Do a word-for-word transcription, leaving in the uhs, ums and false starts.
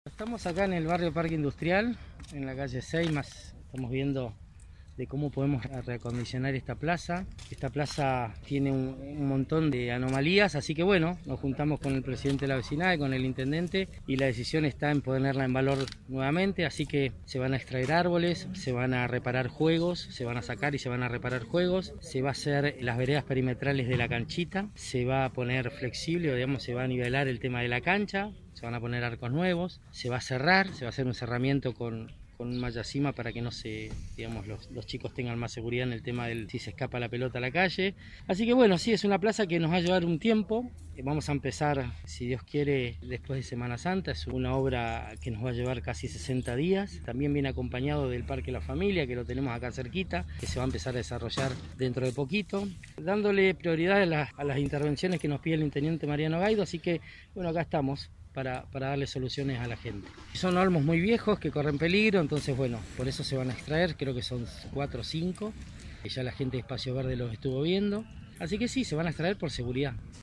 Estamos acá en el barrio Parque Industrial, en la calle seis, más estamos viendo de cómo podemos reacondicionar esta plaza. Esta plaza tiene un, un montón de anomalías, así que bueno, nos juntamos con el presidente de la vecinal y con el intendente y la decisión está en ponerla en valor nuevamente, así que se van a extraer árboles, se van a reparar juegos, se van a sacar y se van a reparar juegos, se va a hacer las veredas perimetrales de la canchita, se va a poner flexible, o digamos, se va a nivelar el tema de la cancha, se van a poner arcos nuevos, se va a cerrar, se va a hacer un cerramiento con, con un mallacima para que no se, digamos, los, los chicos tengan más seguridad en el tema del si se escapa la pelota a la calle. Así que bueno, sí, es una plaza que nos va a llevar un tiempo. Vamos a empezar, si Dios quiere, después de Semana Santa. Es una obra que nos va a llevar casi sesenta días. También viene acompañado del Parque La Familia, que lo tenemos acá cerquita, que se va a empezar a desarrollar dentro de poquito, dándole prioridad a las, a las intervenciones que nos pide el intendente Mariano Gaido. Así que bueno, acá estamos Para, para darle soluciones a la gente. Son olmos muy viejos que corren peligro, entonces bueno, por eso se van a extraer, creo que son cuatro o cinco, que ya la gente de Espacio Verde los estuvo viendo, así que sí, se van a extraer por seguridad.